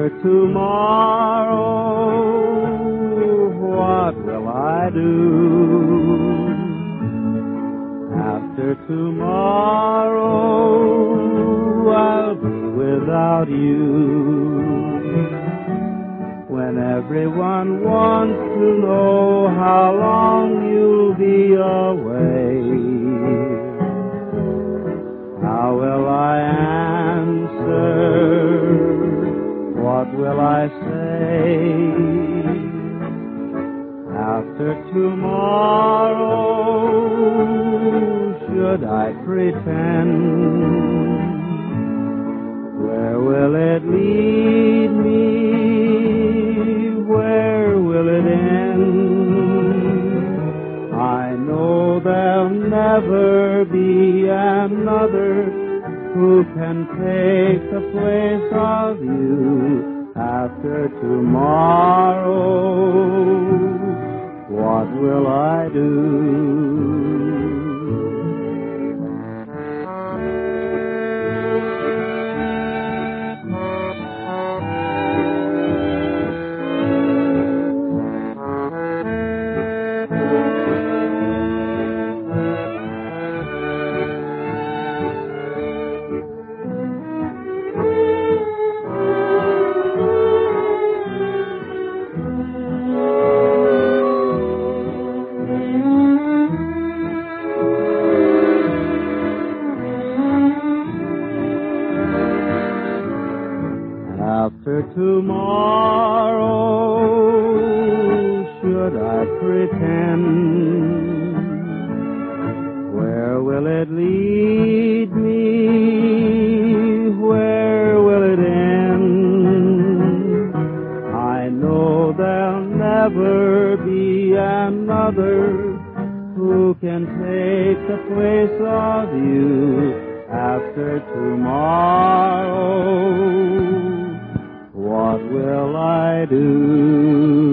After tomorrow, what will I do? After tomorrow, I'll be without you. When everyone wants to know how long you'll be away, how will I answer? What will I say? After tomorrow, should I pretend? Where will it lead me? Where will it end? I know there'll never be another who can take the place of you. After tomorrow, what will I do? After tomorrow, should I pretend? Where will it lead me? Where will it end? I know there'll never be another who can take the place of you. After tomorrow, what will I do?